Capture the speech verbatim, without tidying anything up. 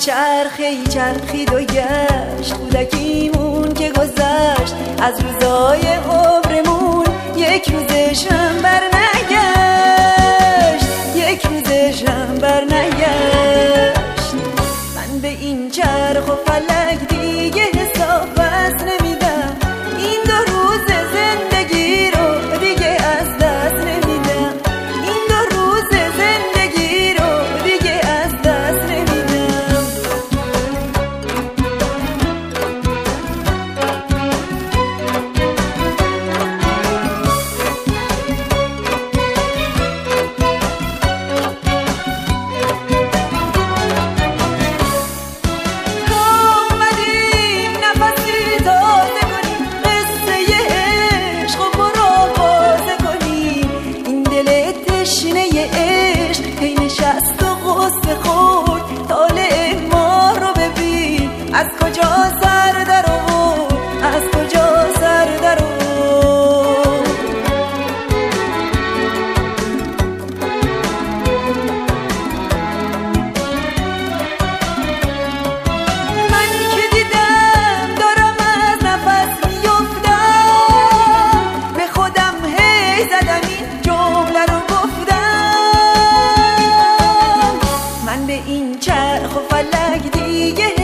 چرخی چرخید و گشت، کودکیمون که گذشت از روزای عمرمون، یک روزشم بر نگشت، یک روزشم بر نگشت. من به این چرخ و فلک دیگه حساب بس نمیدم، این دو روز زندگی رو دیگه از دست نمیدم، این دو روز زندگی رو دیگه از دست نمیدم. از کجا سر در آورد، از کجا سر در آورد. من که دیدم دارم از نفس میافتم، به خودم هی زدم این جمله رو گفتم، من به این چرخ و فلک دیگه